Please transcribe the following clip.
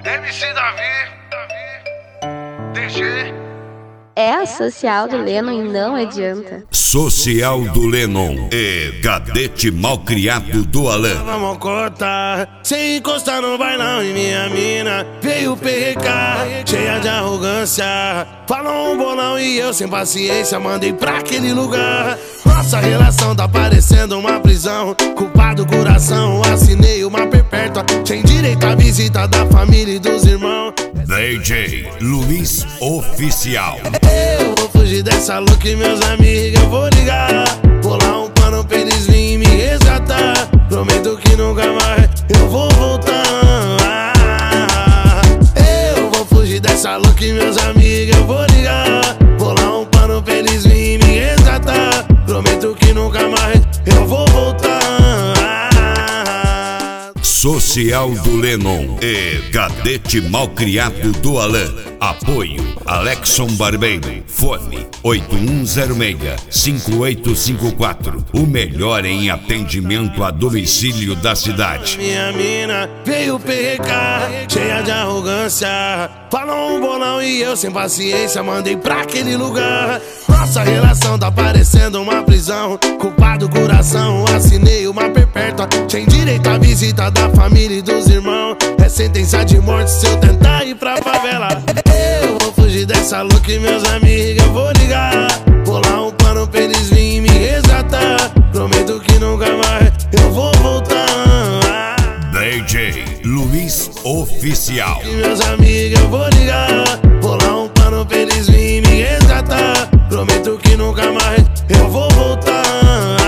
MC Davi, DG. É a social do Lennon e não adianta. Social do Lennon é cadete malcriado do Alan. Vamos cortar, sem encostar não vai não. E minha mina veio perrecar, cheia de arrogância. Falou um bolão e eu sem paciência mandei pra aquele lugar. Nossa relação tá parecendo uma prisão. Culpado coração, assinei uma perpétua. Sem direito à visita da família e dos irmãos. DJ Luiz Oficial. Eu vou fugir dessa louca e meus amigos eu vou ligar. Vou lá um pano pra eles virem me resgatar. Prometo que nunca mais eu vou voltar. Eu vou fugir dessa louca e meus amigos eu vou ligar. Vou lá um pano pra eles virem me resgatar. Prometo que nunca mais eu vou voltar. Social do Lennon é cadete malcriado do Alan. Apoio Alexson Barbeiro. Fone 8106-5854. O melhor em atendimento a domicílio da cidade. Minha mina veio perrecar, cheia de arrogância. Falou um bolão e eu sem paciência mandei pra aquele lugar. Nossa relação tá parecendo uma prisão. Culpado coração, assinei uma perpétua. Sem direito à visita da família e dos irmãos. É sentença de morte se eu tentar ir pra favela. Eu vou fugir dessa louca e meus amigos eu vou ligar. Vou lá um pano pra eles virem me resgatar. Prometo que nunca mais eu vou voltar. DJ Luiz Oficial. E meus amigos eu vou ligar. Vou lá um pano pra eles virem me resgatar. Prometo que nunca mais eu vou voltar.